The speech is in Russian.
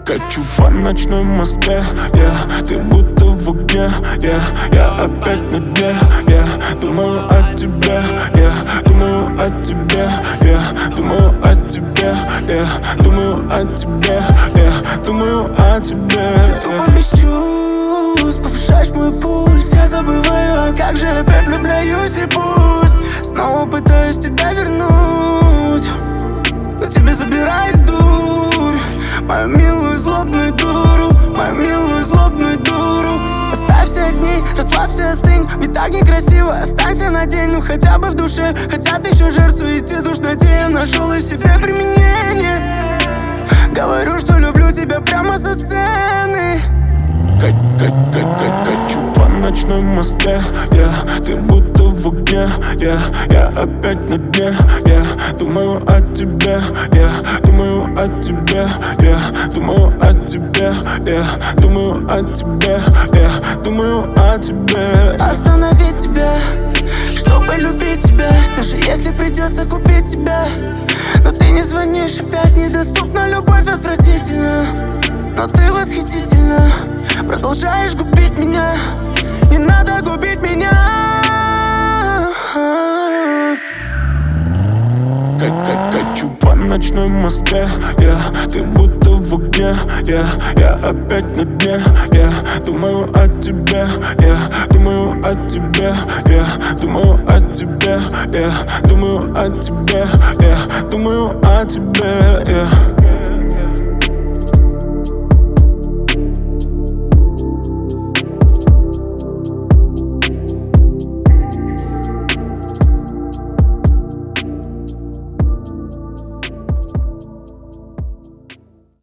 Качу по ночной Москве, ты будто в огне, я опять на дне. Я думаю о тебе, я думаю о тебе, я думаю о тебе, я думаю о тебе, я думаю о тебе. Ты тупо без чувств, повышаешь мой пульс. Я забываю, а как же опять влюбляюсь и пусть снова пытаюсь тебя вернуть, но тебе забирает дурь, мою милую злобную дуру, мою милую злобную дуру. Оставь все огни, расслабься, остынь, ведь так некрасиво. Останься на день, ну хотя бы в душе. Хотят еще жертв в суете душноте. Я нашел и себе применение. Говорю, что люблю тебя прямо со сцены. Качу по ночной Москве, ты будто в огне, я опять на дне. Я думаю о тебе, я думаю о тебе, я думаю о тебе, я думаю о тебе, я думаю о тебе. Остановить тебя, чтобы любить тебя, даже если придется купить тебя. Но ты не звонишь, опять недоступна, любовь отвратительна. Но ты восхитительна, продолжаешь губить меня. Не надо губить меня. Качу по ночной Москве, ты будто в огне, я опять на дне. Я думаю о тебе, я думаю о тебе, я думаю о тебе, я думаю о тебе, я думаю о тебе.